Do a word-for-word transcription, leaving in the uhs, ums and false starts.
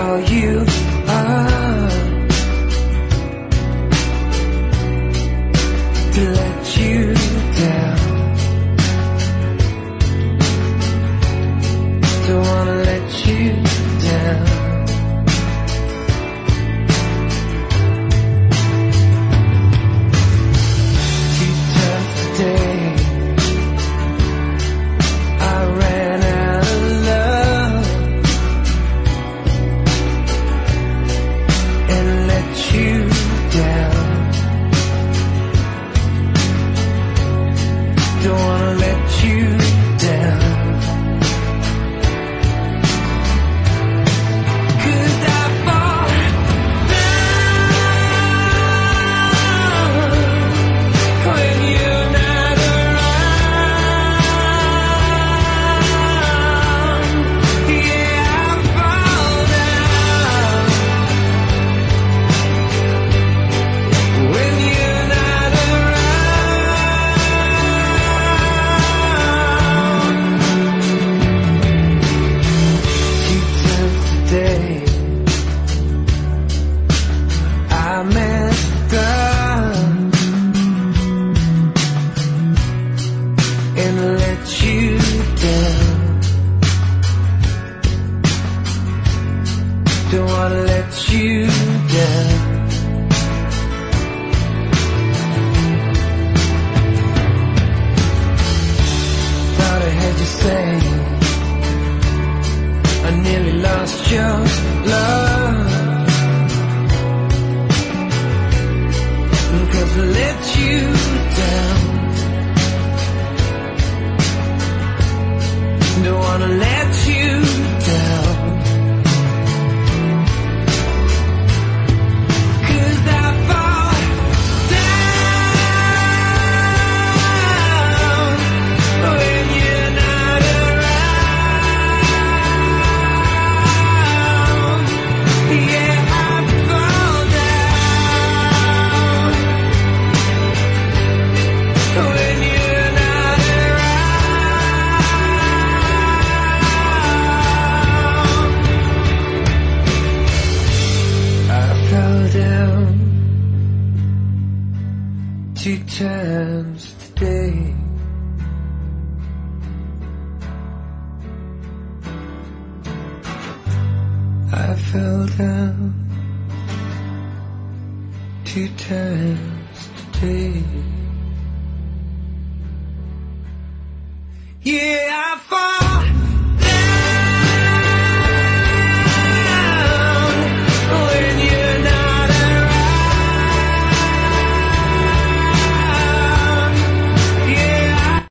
how you are, to let you down. Don't wanna let you down. Two times today I ran out of love and let you down. Don't wanna let you down. I messed up and let you down. Don't wanna let you down. Thought I heard you say I nearly lost your love, 'cause I let you down. Don't wanna let you down. 'Cause I fall down when you're not around. Yeah, I fall down when you're not around. I fell down two times today. I fell down two times today. Yeah, I fall